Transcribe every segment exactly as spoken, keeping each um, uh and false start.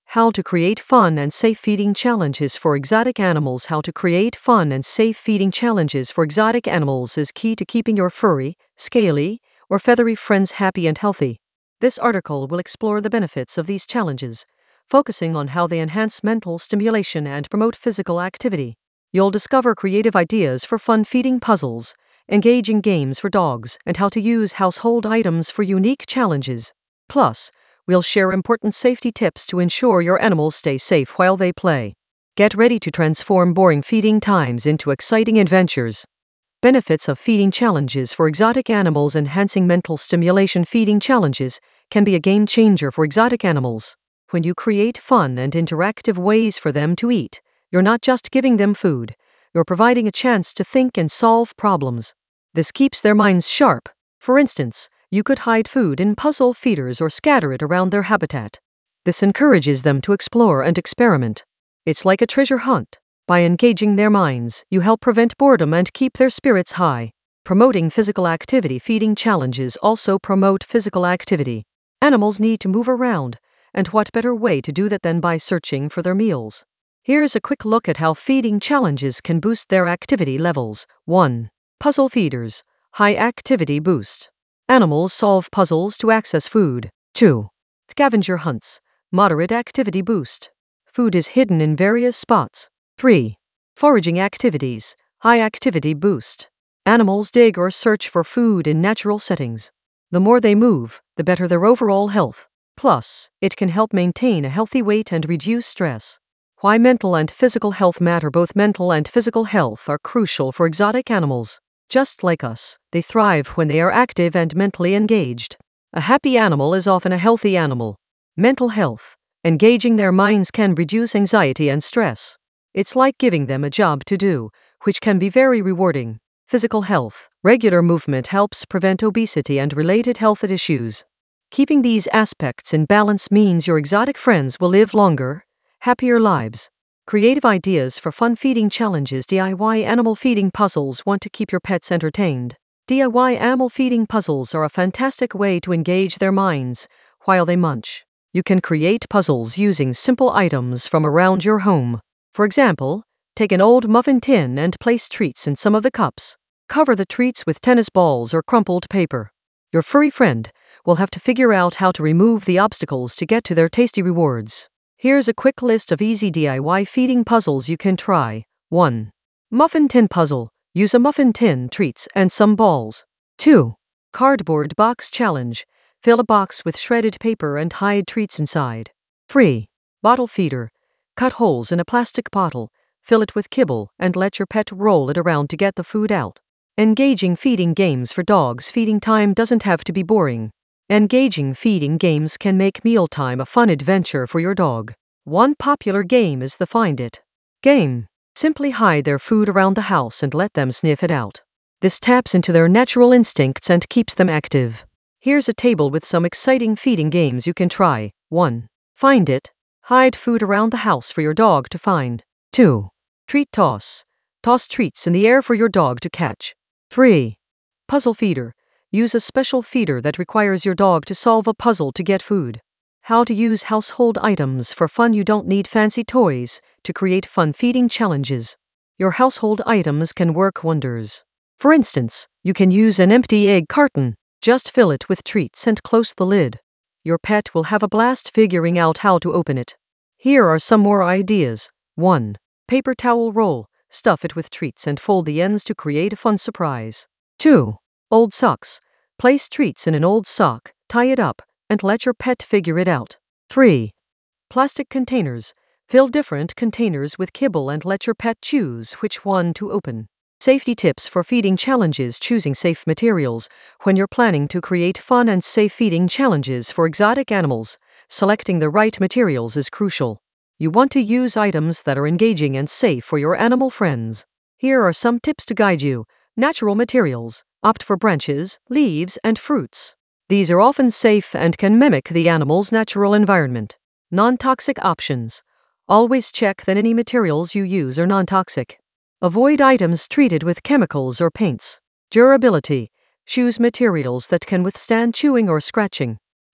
How to create fun and safe feeding challenges for exotic animals. How to create fun and safe feeding challenges for exotic animals is key to keeping your furry, scaly, or feathery friends happy and healthy. This article will explore the benefits of these challenges, focusing on how they enhance mental stimulation and promote physical activity. You'll discover creative ideas for fun feeding puzzles, engaging games for dogs, and how to use household items for unique challenges. Plus, we'll share important safety tips to ensure your animals stay safe while they play. Get ready to transform boring feeding times into exciting adventures. Benefits of feeding challenges for exotic animals. Enhancing mental stimulation. Feeding challenges can be a game changer for exotic animals. When you create fun and interactive ways for them to eat, you're not just giving them food, you're providing a chance to think and solve problems. This keeps their minds sharp. For instance, you could hide food in puzzle feeders or scatter it around their habitat. This encourages them to explore and experiment. It's like a treasure hunt. By engaging their minds, you help prevent boredom and keep their spirits high. Promoting physical activity. Feeding challenges also promote physical activity. Animals need to move around, and what better way to do that than by searching for their meals? Here's a quick look at how feeding challenges can boost their activity levels. one. Puzzle feeders. High activity boost. Animals solve puzzles to access food. two. Scavenger hunts. Moderate activity boost. Food is hidden in various spots. three. Foraging activities. High activity boost. Animals dig or search for food in natural settings. The more they move, the better their overall health. Plus, it can help maintain a healthy weight and reduce stress. Why mental and physical health matter. Both mental and physical health are crucial for exotic animals. Just like us, they thrive when they are active and mentally engaged. A happy animal is often a healthy animal. Mental health. Engaging their minds can reduce anxiety and stress. It's like giving them a job to do, which can be very rewarding. Physical health. Regular movement helps prevent obesity and related health issues. Keeping these aspects in balance means your exotic friends will live longer, happier lives. Creative ideas for fun feeding challenges. D I Y animal feeding puzzles. Want to keep your pets entertained? D I Y animal feeding puzzles are a fantastic way to engage their minds while they munch. You can create puzzles using simple items from around your home. For example, take an old muffin tin and place treats in some of the cups. Cover the treats with tennis balls or crumpled paper. Your furry friend will have to figure out how to remove the obstacles to get to their tasty rewards. Here's a quick list of easy D I Y feeding puzzles you can try. one. Muffin tin puzzle. Use a muffin tin, treats, and some balls. two. Cardboard box challenge. Fill a box with shredded paper and hide treats inside. three. Bottle feeder. Cut holes in a plastic bottle, fill it with kibble, and let your pet roll it around to get the food out. Engaging feeding games for dogs. Feeding time doesn't have to be boring. Engaging feeding games can make mealtime a fun adventure for your dog. One popular game is the Find It game. Simply hide their food around the house and let them sniff it out. This taps into their natural instincts and keeps them active. Here's a table with some exciting feeding games you can try. one. Find It. Hide food around the house for your dog to find. two. Treat toss. Toss treats in the air for your dog to catch. three. Puzzle feeder. Use a special feeder that requires your dog to solve a puzzle to get food. How to use household items for fun. You don't need fancy toys to create fun feeding challenges. Your household items can work wonders. For instance, you can use an empty egg carton. Just fill it with treats and close the lid. Your pet will have a blast figuring out how to open it. Here are some more ideas. one. Paper towel roll. Stuff it with treats and fold the ends to create a fun surprise. two. Old socks. Place treats in an old sock, tie it up, and let your pet figure it out. three. Plastic containers. Fill different containers with kibble and let your pet choose which one to open. Safety tips for feeding challenges. Choosing safe materials. When you're planning to create fun and safe feeding challenges for exotic animals, selecting the right materials is crucial. You want to use items that are engaging and safe for your animal friends. Here are some tips to guide you. Natural materials. Opt for branches, leaves, and fruits. These are often safe and can mimic the animal's natural environment. Non-toxic options. Always check that any materials you use are non-toxic. Avoid items treated with chemicals or paints. Durability. Choose materials that can withstand chewing or scratching.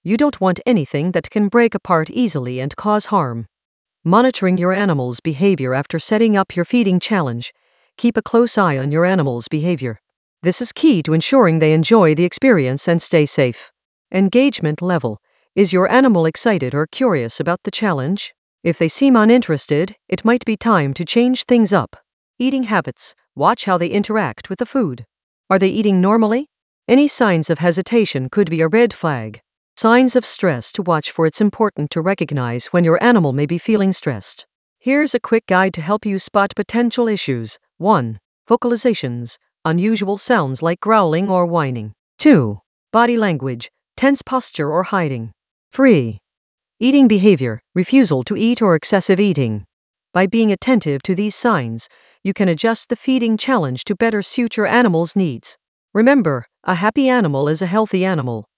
You don't want anything that can break apart easily and cause harm. Monitoring your animal's behavior after setting up your feeding challenge. Keep a close eye on your animal's behavior. This is key to ensuring they enjoy the experience and stay safe. Engagement level. Is your animal excited or curious about the challenge? If they seem uninterested, it might be time to change things up. Eating habits. Watch how they interact with the food. Are they eating normally? Any signs of hesitation could be a red flag. Signs of stress to watch for. It's important to recognize when your animal may be feeling stressed. Here's a quick guide to help you spot potential issues. one. Vocalizations. Unusual sounds like growling or whining. two. Body language. Tense posture or hiding. three. Eating behavior. Refusal to eat or excessive eating. By being attentive to these signs, you can adjust the feeding challenge to better suit your animal's needs. Remember, a happy animal is a healthy animal.